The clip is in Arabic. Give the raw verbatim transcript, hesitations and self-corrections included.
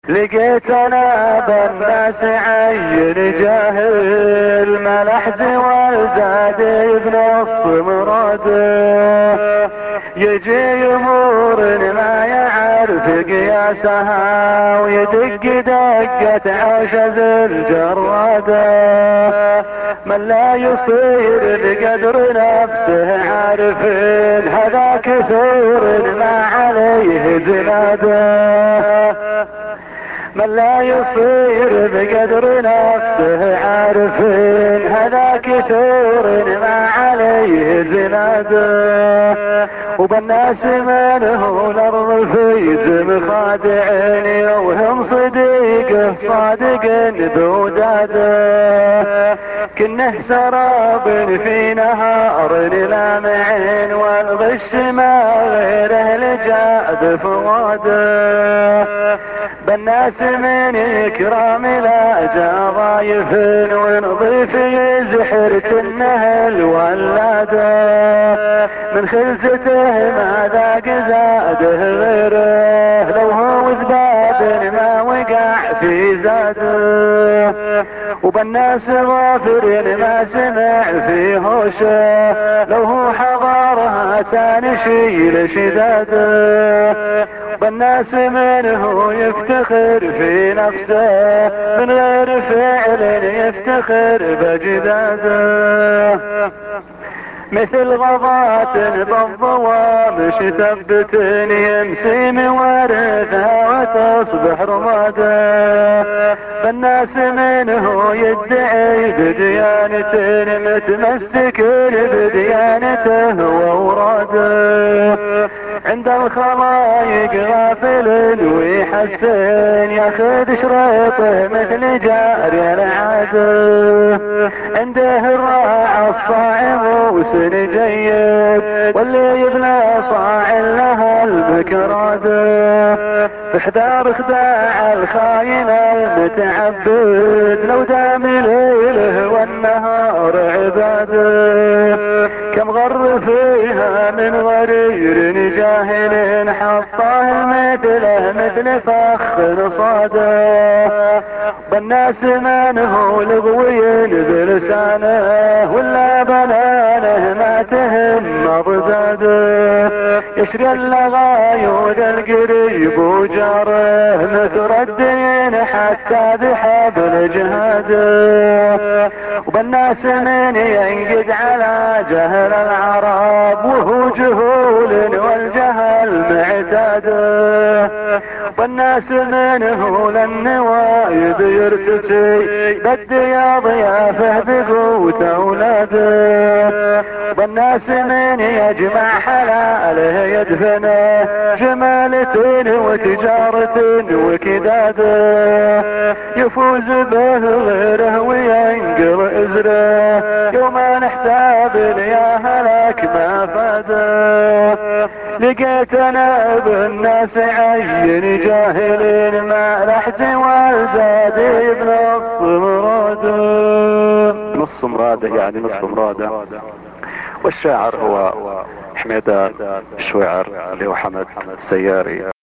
لقيت انا بالناس عين جاهل ما لحز والزاد بنص مراده، يجي امور ما يعرف قياسها ويدق دقة عشز الجرادة، من لا يصير بقدر نفسه عارف هذا كثير ما عليه زناده، من لا يصير بقدر نفسه عارف هذا كثير ما عليه زناده، وبالناس منه الارض في زم خادعين وهم صديقه صادق بوداده، كنه سراب في نهار لامع والغش ما غيره لجاد فواده، بالناس من اكرام لا جا ضايف ونضيف يزحر كنه الولاده، من خلسته ما ذاق زاده غيره لو هو ذباب ما وقع في زاده، وبالناس غافر ما سمع في هوشه لو هو حضارها تنشيل شداده، بالناس منه يفتخر في نفسه من غير فعل يفتخر بجداده، مثل غضات بالضوام شتبت يمسي مورثها وتصبح رماده، بالناس منه يدعي بديانة متمسك بديانته ووراده، عند الخلايق غافل ويحسن ياخذ شريطه مثل جاري العاده، عنده الراعي الصاعم وسن جيد واللي يبنى صاع لها المكراده، احذر خداع الخاين المتعبد لو دام ليله والنهار عباده، كم غر فيها من غرير جاهل حطاه مثله مثل فخ صاده، بالناس منه لغوي بلسانه ولا بنانه ما تهم اضداده، يشري اللغايود القريب وجاره مثل الدين حتى بحبل جهاده، وبالناس من ينقد على جهل العرب وهو جهول والجهل معتاده، والناس منه للنوايب يرتسي بالدياض يافه بقوت اولاده، والناس من يجمع حلاله يدفنه جمالة وتجارة وكداده، يفوز به غيره وينقر ازره يوم نحتاب يا هلاك ما فاده، لقيت انا بالناس عين جاهلين ما لحز والزاد بنص مراده، نص مراده يعني نص مراده، والشاعر هو حميدان الشويعر اللي هو حمد السياري.